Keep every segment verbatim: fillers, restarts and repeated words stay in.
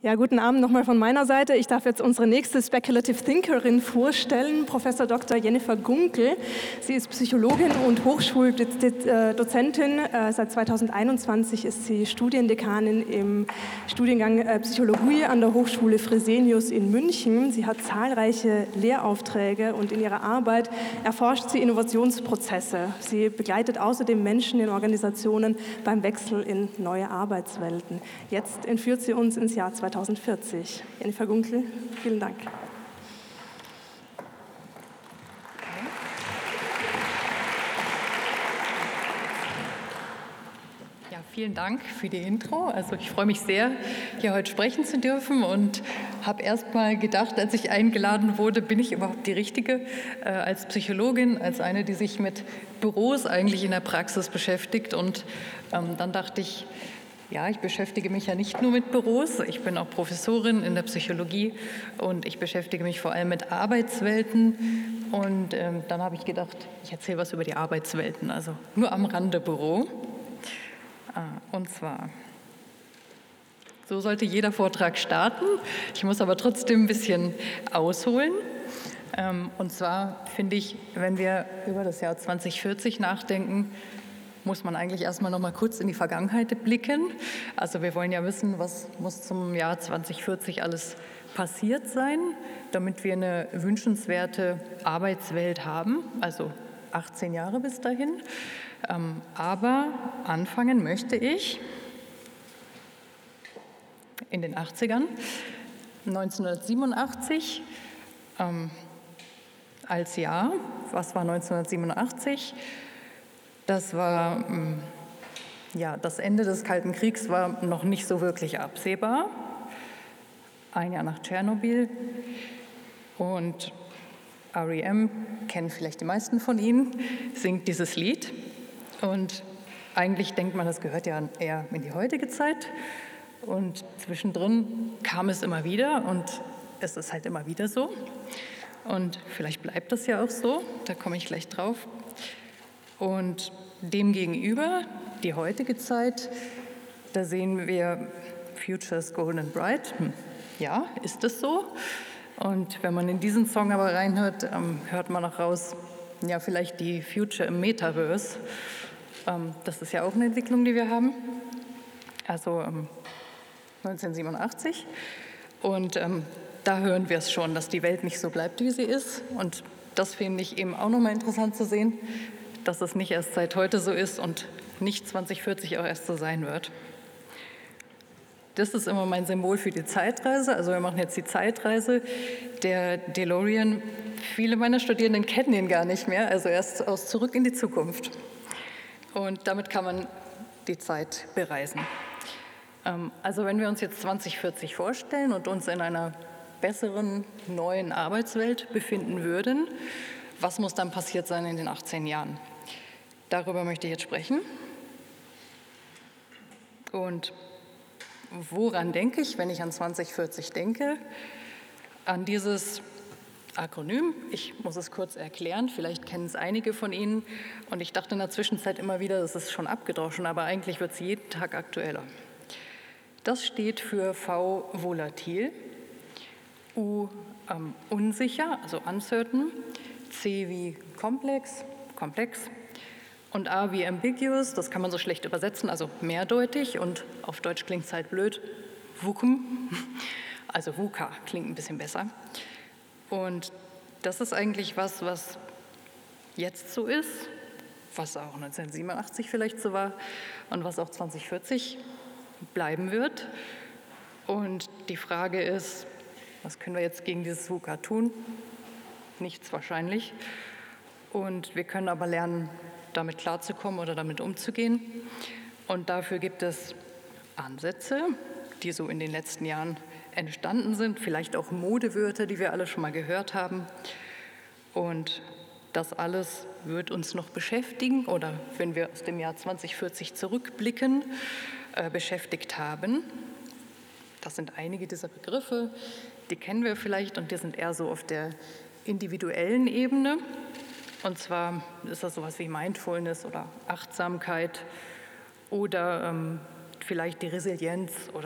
Ja, guten Abend nochmal von meiner Seite. Ich darf jetzt unsere nächste Speculative Thinkerin vorstellen, Professor Doktor Jennifer Gunkel. Sie ist Psychologin und Hochschuldozentin. Seit zweitausendeinundzwanzig ist sie Studiendekanin im Studiengang Psychologie an der Hochschule Fresenius in München. Sie hat zahlreiche Lehraufträge und in ihrer Arbeit erforscht sie Innovationsprozesse. Sie begleitet außerdem Menschen in Organisationen beim Wechsel in neue Arbeitswelten. Jetzt entführt sie uns ins Jahr zweitausendvierzig. Jennifer Gunkel, vielen Dank. Ja, vielen Dank für die Intro. Also ich freue mich sehr, hier heute sprechen zu dürfen und habe erst mal gedacht, als ich eingeladen wurde, bin ich überhaupt die Richtige äh, als Psychologin, als eine, die sich mit Büros eigentlich in der Praxis beschäftigt. Und ähm, dann dachte ich, ja, ich beschäftige mich ja nicht nur mit Büros, ich bin auch Professorin in der Psychologie und ich beschäftige mich vor allem mit Arbeitswelten. Und ähm, dann habe ich gedacht, ich erzähle was über die Arbeitswelten, also nur am Rande Büro. Und zwar, so sollte jeder Vortrag starten. Ich muss aber trotzdem ein bisschen ausholen. Und zwar finde ich, wenn wir über das Jahr zweitausendvierzig nachdenken, muss man eigentlich erstmal noch mal kurz in die Vergangenheit blicken. Also wir wollen ja wissen, was muss zum Jahr zweitausendvierzig alles passiert sein, damit wir eine wünschenswerte Arbeitswelt haben, also achtzehn Jahre bis dahin. Aber anfangen möchte ich in den achtzigern, neunzehnhundertsiebenundachtzig, ähm, als Jahr. Was war neunzehnhundertsiebenundachtzig? Das war, ja, das Ende des Kalten Kriegs war noch nicht so wirklich absehbar. Ein Jahr nach Tschernobyl. Und R E M, kennen vielleicht die meisten von Ihnen, singt dieses Lied. Und eigentlich denkt man, das gehört ja eher in die heutige Zeit. Und zwischendrin kam es immer wieder und es ist halt immer wieder so. Und vielleicht bleibt das ja auch so, da komme ich gleich drauf. Und demgegenüber, die heutige Zeit, da sehen wir Futures golden and bright. Hm, ja, ist das so? Und wenn man in diesen Song aber reinhört, ähm, hört man auch raus, ja, vielleicht die Future im Metaverse. Ähm, das ist ja auch eine Entwicklung, die wir haben. Also ähm, neunzehnhundertsiebenundachtzig. Und ähm, da hören wir es schon, dass die Welt nicht so bleibt, wie sie ist. Und das finde ich eben auch nochmal interessant zu sehen, dass es nicht erst seit heute so ist und nicht zweitausendvierzig auch erst so sein wird. Das ist immer mein Symbol für die Zeitreise. Also wir machen jetzt die Zeitreise. Der DeLorean, viele meiner Studierenden kennen ihn gar nicht mehr, also erst aus Zurück in die Zukunft. Und damit kann man die Zeit bereisen. Also wenn wir uns jetzt zweitausendvierzig vorstellen und uns in einer besseren, neuen Arbeitswelt befinden würden, was muss dann passiert sein in den achtzehn Jahren? Darüber möchte ich jetzt sprechen. Und woran denke ich, wenn ich an zweitausendvierzig denke? An dieses Akronym. Ich muss es kurz erklären, vielleicht kennen es einige von Ihnen. Und ich dachte in der Zwischenzeit immer wieder, das ist schon abgedroschen, aber eigentlich wird es jeden Tag aktueller. Das steht für V volatil, U ähm, unsicher, also uncertain, C wie komplex, komplex und A wie ambiguous, das kann man so schlecht übersetzen, also mehrdeutig und auf Deutsch klingt es halt blöd, VUCA, also VUCA klingt ein bisschen besser. Und das ist eigentlich was, was jetzt so ist, was auch neunzehnhundertsiebenundachtzig vielleicht so war und was auch zweitausendvierzig bleiben wird. Und die Frage ist, was können wir jetzt gegen dieses VUCA tun? Nichts wahrscheinlich. Und wir können aber lernen, damit klarzukommen oder damit umzugehen. Und dafür gibt es Ansätze, die so in den letzten Jahren entstanden sind, vielleicht auch Modewörter, die wir alle schon mal gehört haben. Und das alles wird uns noch beschäftigen oder wenn wir aus dem Jahr zweitausendvierzig zurückblicken, äh, beschäftigt haben. Das sind einige dieser Begriffe, die kennen wir vielleicht und die sind eher so auf der individuellen Ebene. Und zwar ist das sowas wie Mindfulness oder Achtsamkeit oder ähm, vielleicht die Resilienz oder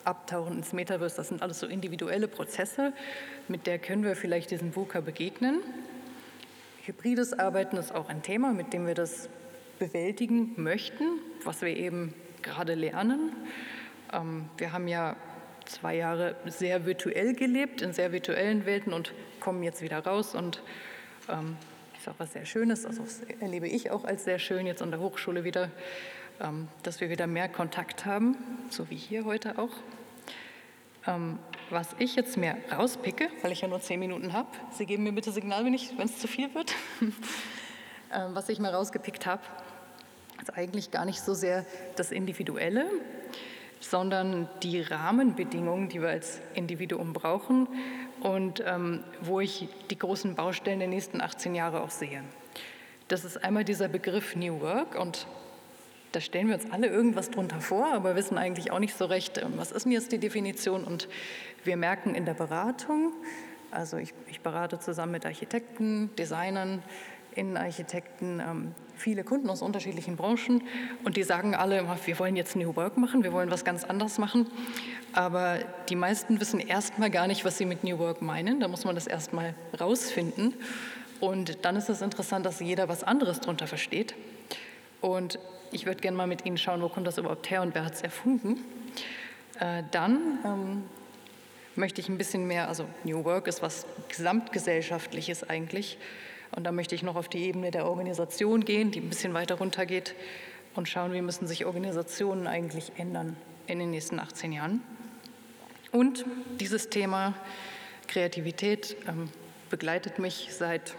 Abtauchen ins Metaverse, das sind alles so individuelle Prozesse, mit der können wir vielleicht diesem VUCA begegnen. Hybrides Arbeiten ist auch ein Thema, mit dem wir das bewältigen möchten, was wir eben gerade lernen. Ähm, wir haben ja zwei Jahre sehr virtuell gelebt, in sehr virtuellen Welten und kommen jetzt wieder raus und ähm, ist auch was sehr Schönes, also das erlebe ich auch als sehr schön jetzt an der Hochschule wieder, ähm, dass wir wieder mehr Kontakt haben, so wie hier heute auch. Ähm, was ich jetzt mehr rauspicke, weil ich ja nur zehn Minuten habe, Sie geben mir bitte Signal, wenn ich, wenn es zu viel wird, ähm, was ich mal rausgepickt habe, ist eigentlich gar nicht so sehr das Individuelle, sondern die Rahmenbedingungen, die wir als Individuum brauchen und ähm, wo ich die großen Baustellen der nächsten achtzehn Jahre auch sehe. Das ist einmal dieser Begriff New Work und da stellen wir uns alle irgendwas drunter vor, aber wissen eigentlich auch nicht so recht, was ist denn jetzt die Definition. Und wir merken in der Beratung, also ich, ich berate zusammen mit Architekten, Designern, Innenarchitekten, ähm, viele Kunden aus unterschiedlichen Branchen und die sagen alle, wir wollen jetzt New Work machen, wir wollen was ganz anderes machen, aber die meisten wissen erstmal gar nicht, was sie mit New Work meinen, da muss man das erstmal rausfinden und dann ist es interessant, dass jeder was anderes drunter versteht und ich würde gerne mal mit Ihnen schauen, wo kommt das überhaupt her und wer hat es erfunden. Äh, dann ähm, möchte ich ein bisschen mehr, also New Work ist was Gesamtgesellschaftliches eigentlich. Und da möchte ich noch auf die Ebene der Organisation gehen, die ein bisschen weiter runter geht und schauen, wie müssen sich Organisationen eigentlich ändern in den nächsten achtzehn Jahren. Und dieses Thema Kreativität ähm, begleitet mich seit,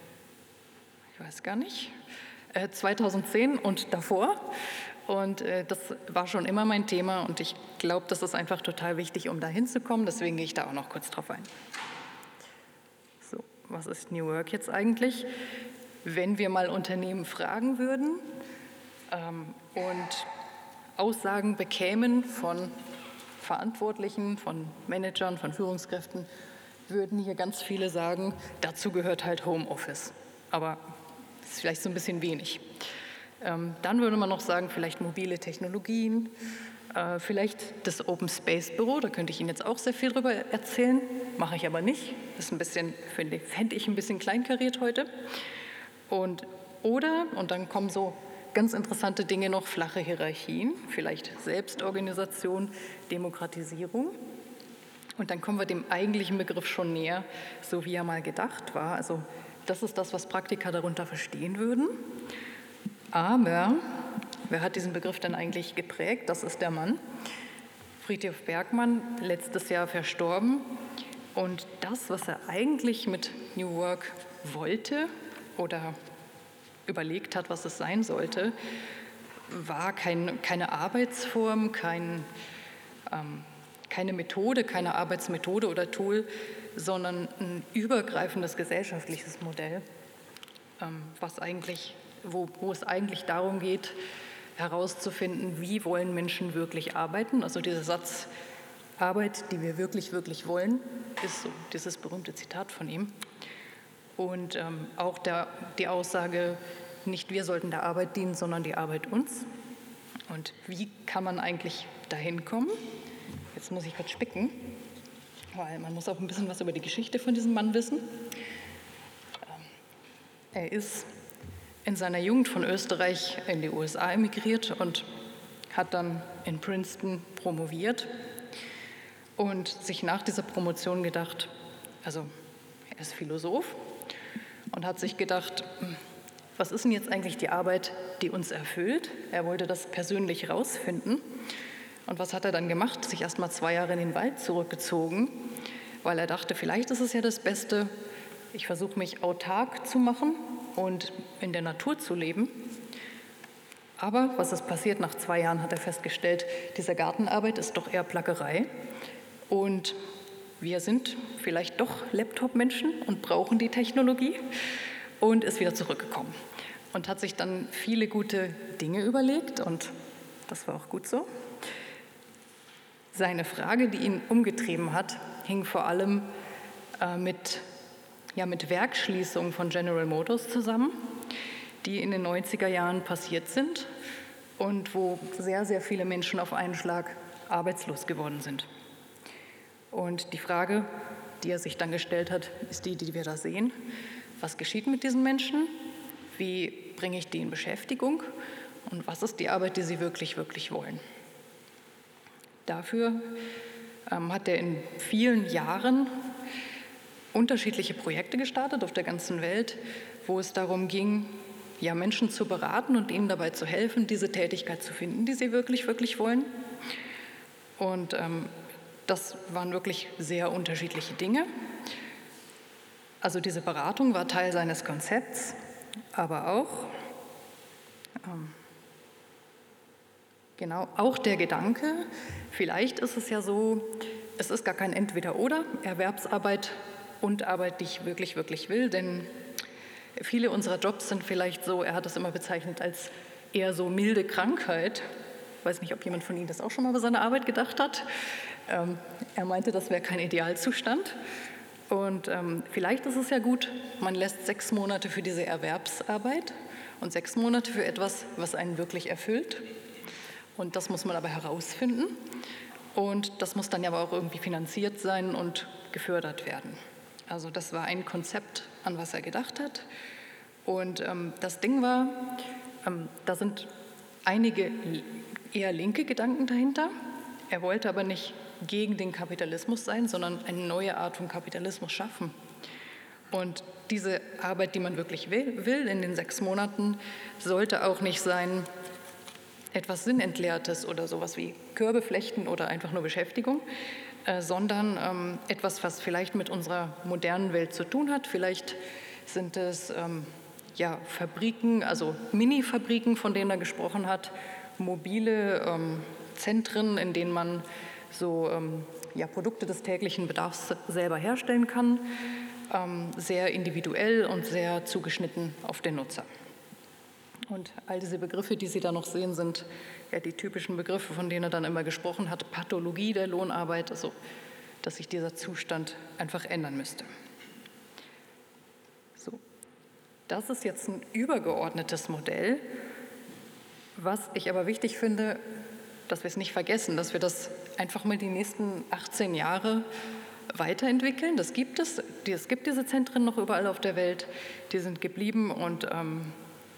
ich weiß gar nicht, äh, zweitausendzehn und davor. Und äh, das war schon immer mein Thema und ich glaube, das ist einfach total wichtig, um da hinzukommen. Deswegen gehe ich da auch noch kurz drauf ein. So, was ist New Work jetzt eigentlich? Wenn wir mal Unternehmen fragen würden ähm, und Aussagen bekämen von Verantwortlichen, von Managern, von Führungskräften, würden hier ganz viele sagen, dazu gehört halt Homeoffice. Aber das ist vielleicht so ein bisschen wenig. Ähm, dann würde man noch sagen, vielleicht mobile Technologien, äh, vielleicht das Open Space Büro, da könnte ich Ihnen jetzt auch sehr viel drüber erzählen, mache ich aber nicht. Das ist ein bisschen, finde, fände ich ein bisschen kleinkariert heute. Und, oder, und dann kommen so ganz interessante Dinge noch, flache Hierarchien, vielleicht Selbstorganisation, Demokratisierung. Und dann kommen wir dem eigentlichen Begriff schon näher, so wie er mal gedacht war. Also das ist das, was Praktiker darunter verstehen würden. Aber wer hat diesen Begriff denn eigentlich geprägt? Das ist der Mann, Friedrich Bergmann, letztes Jahr verstorben. Und das, was er eigentlich mit New Work wollte oder überlegt hat, was es sein sollte, war kein, keine Arbeitsform, kein, ähm, keine Methode, keine Arbeitsmethode oder Tool, sondern ein übergreifendes gesellschaftliches Modell, ähm, was eigentlich, wo, wo es eigentlich darum geht, herauszufinden, wie wollen Menschen wirklich arbeiten. Also dieser Satz, Arbeit, die wir wirklich, wirklich wollen, ist so dieses berühmte Zitat von ihm. Und ähm, auch der, die Aussage, nicht wir sollten der Arbeit dienen, sondern die Arbeit uns. Und wie kann man eigentlich dahin kommen? Jetzt muss ich kurz spicken, weil man muss auch ein bisschen was über die Geschichte von diesem Mann wissen. Er ist in seiner Jugend von Österreich in die U S A emigriert und hat dann in Princeton promoviert und sich nach dieser Promotion gedacht, also er ist Philosoph und hat sich gedacht, was ist denn jetzt eigentlich die Arbeit, die uns erfüllt? Er wollte das persönlich rausfinden. Und was hat er dann gemacht? Sich erst mal zwei Jahre in den Wald zurückgezogen, weil er dachte, vielleicht ist es ja das Beste, ich versuche mich autark zu machen und in der Natur zu leben. Aber was ist passiert? Nach zwei Jahren hat er festgestellt, diese Gartenarbeit ist doch eher Plackerei. Und wir sind vielleicht doch Laptop-Menschen und brauchen die Technologie und ist wieder zurückgekommen und hat sich dann viele gute Dinge überlegt und das war auch gut so. Seine Frage, die ihn umgetrieben hat, hing vor allem äh, mit, ja, mit Werksschließungen von General Motors zusammen, die in den neunziger Jahren passiert sind und wo sehr, sehr viele Menschen auf einen Schlag arbeitslos geworden sind. Und die Frage, die er sich dann gestellt hat, ist die, die wir da sehen. Was geschieht mit diesen Menschen? Wie bringe ich die in Beschäftigung? Und was ist die Arbeit, die sie wirklich, wirklich wollen? Dafür ähm, hat er in vielen Jahren unterschiedliche Projekte gestartet auf der ganzen Welt, wo es darum ging, ja, Menschen zu beraten und ihnen dabei zu helfen, diese Tätigkeit zu finden, die sie wirklich, wirklich wollen. Und ähm, das waren wirklich sehr unterschiedliche Dinge. Also diese Beratung war Teil seines Konzepts, aber auch, ähm, genau, auch der Gedanke, vielleicht ist es ja so, es ist gar kein Entweder-Oder, Erwerbsarbeit und Arbeit, die ich wirklich, wirklich will, denn viele unserer Jobs sind vielleicht so, er hat es immer bezeichnet als eher so milde Krankheit. Ich weiß nicht, ob jemand von Ihnen das auch schon mal bei seiner Arbeit gedacht hat. Ähm, er meinte, das wäre kein Idealzustand. Und ähm, vielleicht ist es ja gut, man lässt sechs Monate für diese Erwerbsarbeit und sechs Monate für etwas, was einen wirklich erfüllt. Und das muss man aber herausfinden. Und das muss dann ja aber auch irgendwie finanziert sein und gefördert werden. Also das war ein Konzept, an was er gedacht hat. Und ähm, das Ding war, ähm, da sind einige eher linke Gedanken dahinter. Er wollte aber nicht gegen den Kapitalismus sein, sondern eine neue Art von Kapitalismus schaffen. Und diese Arbeit, die man wirklich will, will in den sechs Monaten, sollte auch nicht sein etwas Sinnentleertes oder sowas wie Körbe flechten oder einfach nur Beschäftigung, äh, sondern ähm, etwas, was vielleicht mit unserer modernen Welt zu tun hat. Vielleicht sind es ähm, ja, Fabriken, also Mini-Fabriken, von denen er gesprochen hat, mobile ähm, Zentren, in denen man so ähm, ja, Produkte des täglichen Bedarfs selber herstellen kann, ähm, sehr individuell und sehr zugeschnitten auf den Nutzer. Und all diese Begriffe, die Sie da noch sehen, sind ja die typischen Begriffe, von denen er dann immer gesprochen hat, Pathologie der Lohnarbeit, also dass sich dieser Zustand einfach ändern müsste. So, das ist jetzt ein übergeordnetes Modell, was ich aber wichtig finde, dass wir es nicht vergessen, dass wir das einfach mal die nächsten achtzehn Jahre weiterentwickeln. Das gibt es. Es gibt diese Zentren noch überall auf der Welt. Die sind geblieben und ähm,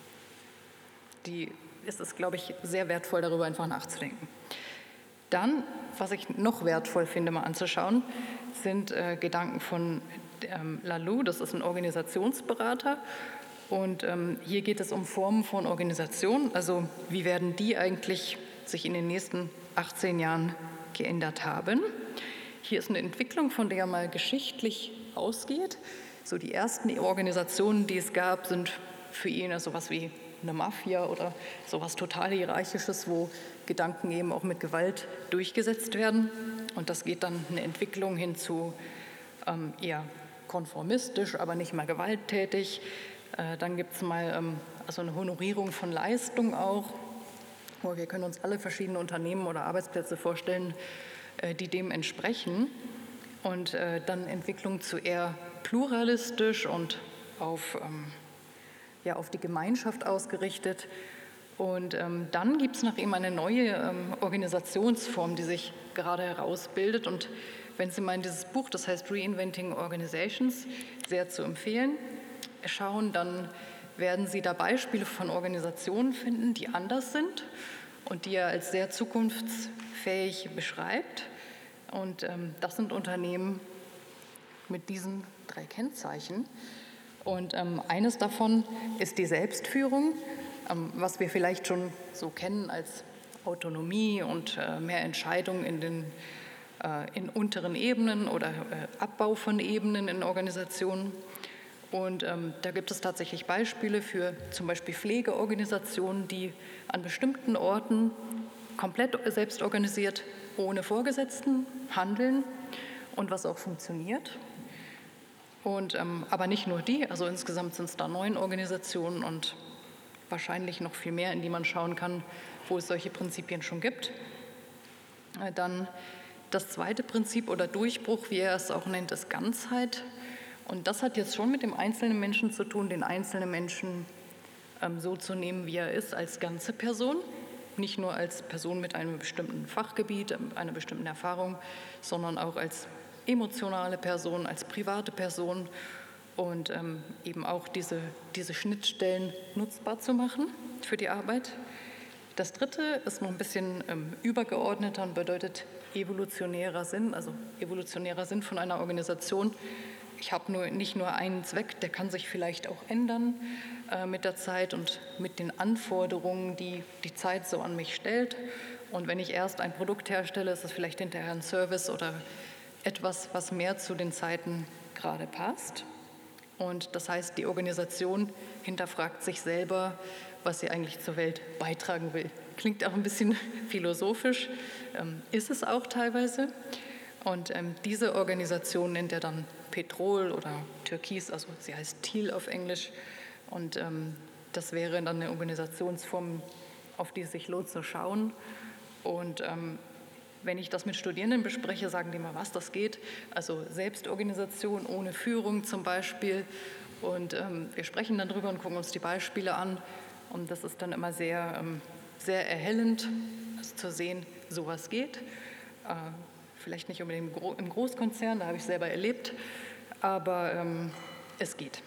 die ist es, glaube ich, sehr wertvoll, darüber einfach nachzudenken. Dann, was ich noch wertvoll finde, mal anzuschauen, sind äh, Gedanken von ähm, Laloux. Das ist ein Organisationsberater. Und ähm, hier geht es um Formen von Organisation. Also wie werden die eigentlich sich in den nächsten achtzehn Jahren geändert haben. Hier ist eine Entwicklung, von der mal geschichtlich ausgeht. So die ersten Organisationen, die es gab, sind für ihn sowas wie eine Mafia oder sowas total Hierarchisches, wo Gedanken eben auch mit Gewalt durchgesetzt werden. Und das geht dann eine Entwicklung hin zu ähm, eher konformistisch, aber nicht mal gewalttätig. Äh, dann gibt es mal ähm, also eine Honorierung von Leistung auch. Wir können uns alle verschiedene Unternehmen oder Arbeitsplätze vorstellen, die dem entsprechen. Und dann Entwicklung zu eher pluralistisch und auf, ja, auf die Gemeinschaft ausgerichtet. Und dann gibt es nach ihm eine neue Organisationsform, die sich gerade herausbildet. Und wenn Sie mal in dieses Buch, das heißt Reinventing Organizations, sehr zu empfehlen, schauen, dann werden Sie da Beispiele von Organisationen finden, die anders sind und die er als sehr zukunftsfähig beschreibt. Und ähm, das sind Unternehmen mit diesen drei Kennzeichen. Und ähm, eines davon ist die Selbstführung, ähm, was wir vielleicht schon so kennen als Autonomie und äh, mehr Entscheidungen in den äh, in unteren Ebenen oder äh, Abbau von Ebenen in Organisationen. Und ähm, da gibt es tatsächlich Beispiele für zum Beispiel Pflegeorganisationen, die an bestimmten Orten komplett selbst organisiert, ohne Vorgesetzten handeln und was auch funktioniert. Und, ähm, aber nicht nur die, also insgesamt sind es da neun Organisationen und wahrscheinlich noch viel mehr, in die man schauen kann, wo es solche Prinzipien schon gibt. Äh, dann das zweite Prinzip oder Durchbruch, wie er es auch nennt, ist Ganzheit. Und das hat jetzt schon mit dem einzelnen Menschen zu tun, den einzelnen Menschen ähm, so zu nehmen, wie er ist, als ganze Person. nicht nur als Person mit einem bestimmten Fachgebiet, einer bestimmten Erfahrung, sondern auch als emotionale Person, als private Person und ähm, eben auch diese, diese Schnittstellen nutzbar zu machen für die Arbeit. Das dritte ist noch ein bisschen ähm, übergeordneter und bedeutet evolutionärer Sinn, also evolutionärer Sinn von einer Organisation. Ich habe nur, nicht nur einen Zweck, der kann sich vielleicht auch ändern äh, mit der Zeit und mit den Anforderungen, die die Zeit so an mich stellt. Und wenn ich erst ein Produkt herstelle, ist es vielleicht hinterher ein Service oder etwas, was mehr zu den Zeiten gerade passt. Und das heißt, die Organisation hinterfragt sich selber, was sie eigentlich zur Welt beitragen will. Klingt auch ein bisschen philosophisch, ähm, ist es auch teilweise. Und ähm, diese Organisation nennt er dann Petrol oder Türkis, also sie heißt Teal auf Englisch. Und ähm, das wäre dann eine Organisationsform, auf die es sich lohnt zu schauen. Und ähm, wenn ich das mit Studierenden bespreche, sagen die mal, was das geht. Also Selbstorganisation ohne Führung zum Beispiel. Und ähm, wir sprechen dann drüber und gucken uns die Beispiele an. Und das ist dann immer sehr, ähm, sehr erhellend, also zu sehen, sowas geht. Äh, vielleicht nicht unbedingt im Großkonzern, da habe ich selber erlebt, aber ähm, es geht.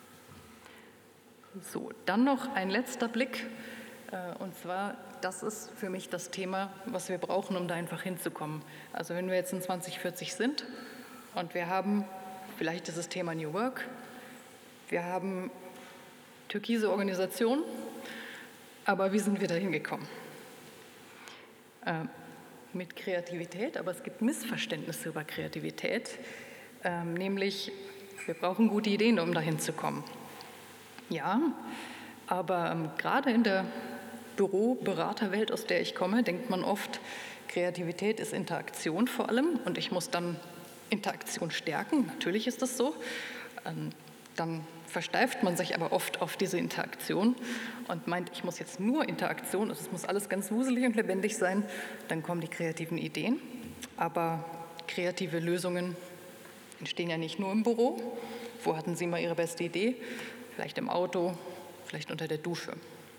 So, dann noch ein letzter Blick. Äh, und zwar, das ist für mich das Thema, was wir brauchen, um da einfach hinzukommen. Also wenn wir jetzt in zwanzig vierzig sind und wir haben vielleicht dieses Thema New Work, wir haben türkise Organisation, aber wie sind wir da hingekommen? Äh, mit Kreativität, aber es gibt Missverständnisse über Kreativität, äh, nämlich wir brauchen gute Ideen, um da hinzukommen. Ja, aber ähm, gerade in der Büro-Beraterwelt, aus der ich komme, denkt man oft, Kreativität ist Interaktion vor allem und ich muss dann Interaktion stärken. Natürlich ist das so. Ähm, dann versteift man sich aber oft auf diese Interaktion und meint, ich muss jetzt nur Interaktion, also es muss alles ganz wuselig und lebendig sein, dann kommen die kreativen Ideen. Aber kreative Lösungen entstehen ja nicht nur im Büro. Wo hatten Sie mal Ihre beste Idee? Vielleicht im Auto, vielleicht unter der Dusche.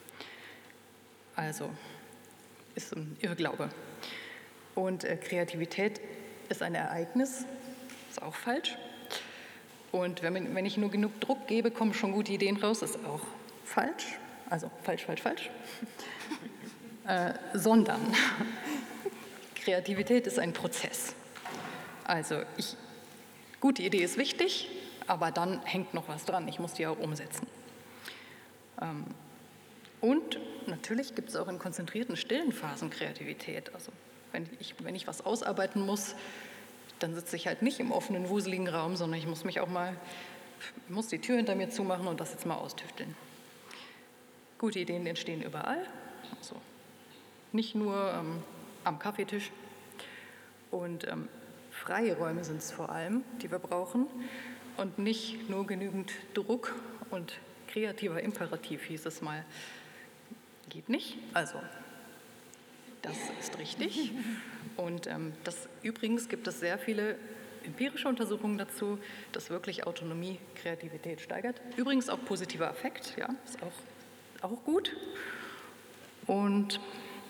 Also ist ein Irrglaube. Und äh, Kreativität ist ein Ereignis, ist auch falsch. Und wenn, wenn ich nur genug Druck gebe, kommen schon gute Ideen raus, ist auch falsch. Also falsch, falsch, falsch. äh, sondern Kreativität ist ein Prozess. Also ich, gute Idee ist wichtig, aber dann hängt noch was dran. Ich muss die auch umsetzen. Ähm, und natürlich gibt es auch in konzentrierten, stillen Phasen Kreativität. Also wenn ich, wenn ich was ausarbeiten muss, dann sitze ich halt nicht im offenen, wuseligen Raum, sondern ich muss mich auch mal, muss die Tür hinter mir zumachen und das jetzt mal austüfteln. Gute Ideen entstehen überall, also nicht nur ähm, am Kaffeetisch. Und ähm, freie Räume sind es vor allem, die wir brauchen und nicht nur genügend Druck und kreativer Imperativ, hieß es mal. Geht nicht, also das ist richtig. Und ähm, das, übrigens gibt es sehr viele empirische Untersuchungen dazu, dass wirklich Autonomie Kreativität steigert. Übrigens auch positiver Affekt, ja, ist auch, auch gut. Und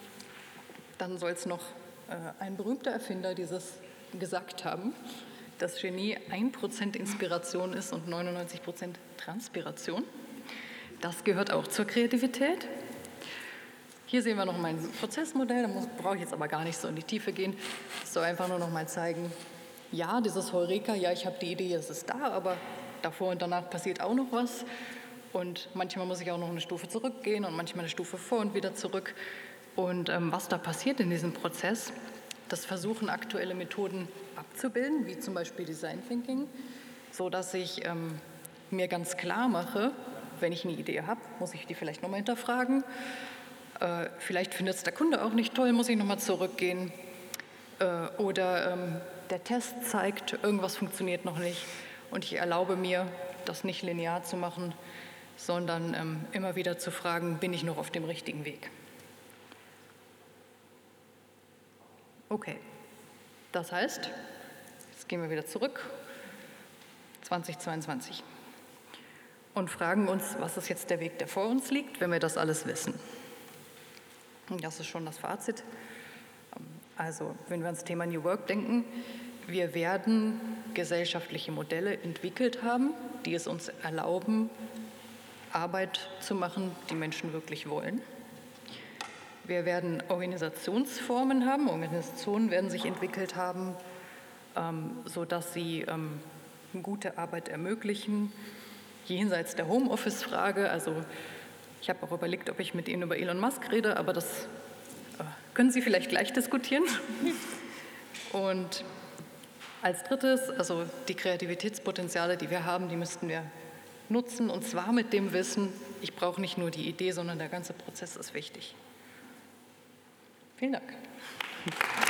dann soll es noch äh, ein berühmter Erfinder dieses gesagt haben, dass Genie ein Prozent Inspiration ist und neunundneunzig Prozent Transpiration. Das gehört auch zur Kreativität. Hier sehen wir noch mein Prozessmodell, da brauche ich jetzt aber gar nicht so in die Tiefe gehen. Ich soll einfach nur noch mal zeigen, ja, dieses Heureka, ja, ich habe die Idee, es ist da, aber davor und danach passiert auch noch was. Und manchmal muss ich auch noch eine Stufe zurückgehen und manchmal eine Stufe vor und wieder zurück. Und ähm, was da passiert in diesem Prozess, das versuchen aktuelle Methoden abzubilden, wie zum Beispiel Design Thinking, sodass ich ähm, mir ganz klar mache, wenn ich eine Idee habe, muss ich die vielleicht nochmal hinterfragen. Äh, vielleicht findet es der Kunde auch nicht toll, muss ich nochmal zurückgehen. Äh, oder ähm, der Test zeigt, irgendwas funktioniert noch nicht. Und ich erlaube mir, das nicht linear zu machen, sondern ähm, immer wieder zu fragen, bin ich noch auf dem richtigen Weg? Okay, das heißt, jetzt gehen wir wieder zurück, zweitausendzweiundzwanzig, und fragen uns, was ist jetzt der Weg, der vor uns liegt, wenn wir das alles wissen. Und das ist schon das Fazit. Also, wenn wir ans Thema New Work denken, wir werden gesellschaftliche Modelle entwickelt haben, die es uns erlauben, Arbeit zu machen, die Menschen wirklich wollen. Wir werden Organisationsformen haben, Organisationen werden sich entwickelt haben, ähm, sodass sie ähm, gute Arbeit ermöglichen, jenseits der Homeoffice-Frage. Also ich habe auch überlegt, ob ich mit Ihnen über Elon Musk rede, aber das äh, können Sie vielleicht gleich diskutieren. Und als drittes, also die Kreativitätspotenziale, die wir haben, die müssten wir nutzen, und zwar mit dem Wissen, ich brauche nicht nur die Idee, sondern der ganze Prozess ist wichtig. Vielen Dank.